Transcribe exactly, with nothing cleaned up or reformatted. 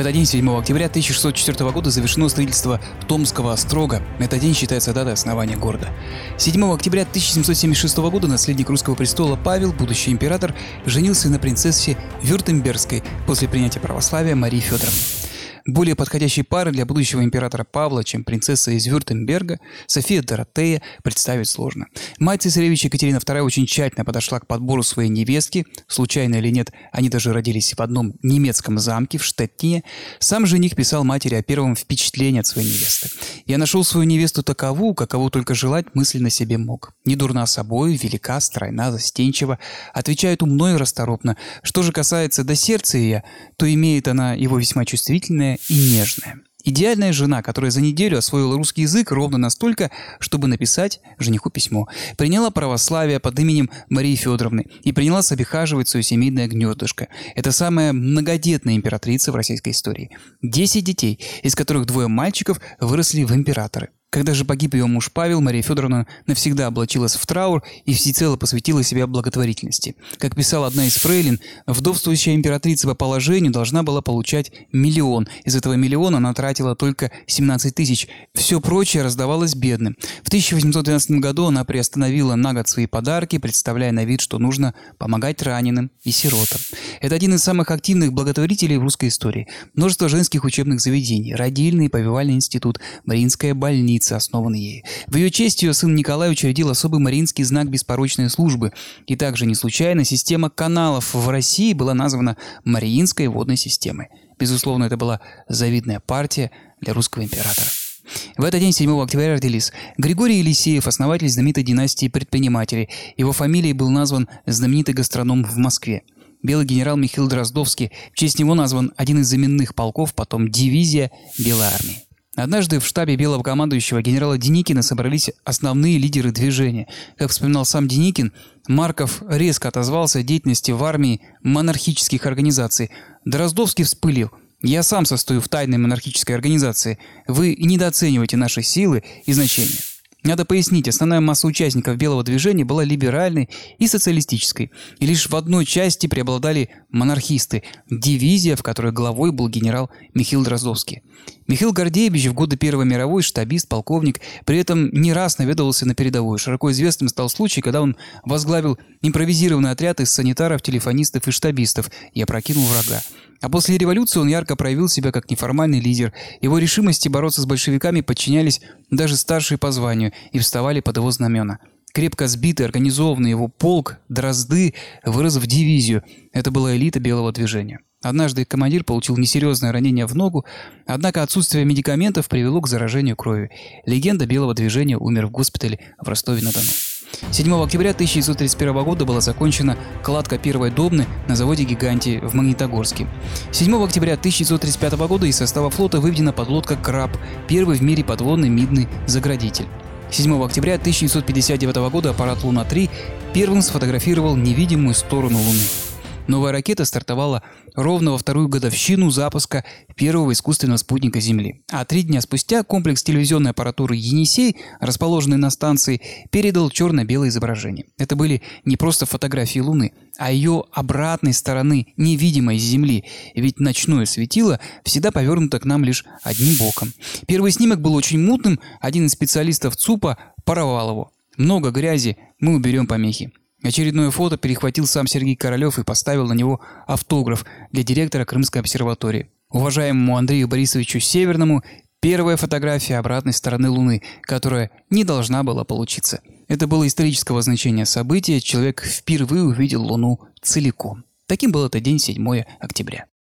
этот день, седьмого октября тысяча шестьсот четвёртого года, завершено строительство Томского острога. Этот день считается датой основания города. седьмого октября тысяча семьсот семьдесят шестого года наследник русского престола Павел, будущий император, женился на принцессе Вюртембергской после принятия православия Марии Федоровны. Более подходящей пары для будущего императора Павла, чем принцесса из Вюртемберга, София Доротея, представить сложно. Мать цесаревича Екатерина вторая очень тщательно подошла к подбору своей невестки. Случайно или нет, они даже родились в одном немецком замке в Штеттине. Сам жених писал матери о первом впечатлении от своей невесты. «Я нашел свою невесту такову, какову только желать мысленно себе мог. Не дурна собою, велика, стройна, застенчива, отвечает умно и расторопно. Что же касается до сердца ее, то имеет она его весьма чувствительное и нежная. Идеальная жена, которая за неделю освоила русский язык ровно настолько, чтобы написать жениху письмо. Приняла православие под именем Марии Федоровны и принялась обихаживать свое семейное гнездышко. Это самая многодетная императрица в российской истории. Десять детей, из которых двое мальчиков выросли в императоры. Когда же погиб ее муж Павел, Мария Федоровна навсегда облачилась в траур и всецело посвятила себя благотворительности. Как писала одна из фрейлин, вдовствующая императрица по положению должна была получать миллион. Из этого миллиона она тратила только семнадцать тысяч. Все прочее раздавалось бедным. В тысяча восемьсот двенадцатом году она приостановила на год свои подарки, представляя на вид, что нужно помогать раненым и сиротам. Это один из самых активных благотворителей в русской истории. Множество женских учебных заведений, родильный и повивальный институт, Мариинская больница, основан ею. В ее честь ее сын Николай учредил особый мариинский знак беспорочной службы. И также не случайно система каналов в России была названа Мариинской водной системой. Безусловно, это была завидная партия для русского императора. В этот день, седьмого октября, родились Григорий Елисеев, основатель знаменитой династии предпринимателей. Его фамилией был назван знаменитый гастроном в Москве. Белый генерал Михаил Дроздовский. В честь него назван один из заменных полков, потом дивизия Белой армии. Однажды в штабе белого командующего генерала Деникина собрались основные лидеры движения. Как вспоминал сам Деникин, Марков резко отозвался о деятельности в армии монархических организаций. Дроздовский вспылил: «Я сам состою в тайной монархической организации. Вы недооцениваете наши силы и значения». Надо пояснить, основная масса участников белого движения была либеральной и социалистической, и лишь в одной части преобладали монархисты – дивизия, в которой главой был генерал Михаил Дроздовский. Михаил Гордеевич в годы Первой мировой штабист, полковник, при этом не раз наведывался на передовую. Широко известным стал случай, когда он возглавил импровизированный отряд из санитаров, телефонистов и штабистов и опрокинул врага. А после революции он ярко проявил себя как неформальный лидер. Его решимости бороться с большевиками подчинялись даже старшие по званию и вставали под его знамена. Крепко сбитый, организованный его полк Дрозды вырос в дивизию. Это была элита белого движения. Однажды командир получил несерьезное ранение в ногу, однако отсутствие медикаментов привело к заражению крови. Легенда белого движения умер в госпитале в Ростове-на-Дону. седьмого октября тысяча девятьсот тридцать первого года была закончена кладка первой Добны на заводе «Гиганти» в Магнитогорске. седьмого октября тысяча девятьсот тридцать пятого года из состава флота выведена подлодка «Краб», первый в мире подводный мидный заградитель. седьмого октября тысяча девятьсот пятьдесят девятого года аппарат «Луна-три» первым сфотографировал невидимую сторону Луны. Новая ракета стартовала ровно во вторую годовщину запуска первого искусственного спутника Земли. А три дня спустя комплекс телевизионной аппаратуры «Енисей», расположенный на станции, передал черно-белое изображение. Это были не просто фотографии Луны, а ее обратной стороны, невидимой с Земли. Ведь ночное светило всегда повернуто к нам лишь одним боком. Первый снимок был очень мутным, один из специалистов ЦУПа порвал его. Много грязи, мы уберем помехи. Очередное фото перехватил сам Сергей Королев и поставил на него автограф для директора Крымской обсерватории. Уважаемому Андрею Борисовичу Северному первая фотография обратной стороны Луны, которая не должна была получиться. Это было исторического значения событие, человек впервые увидел Луну целиком. Таким был этот день, седьмого октября.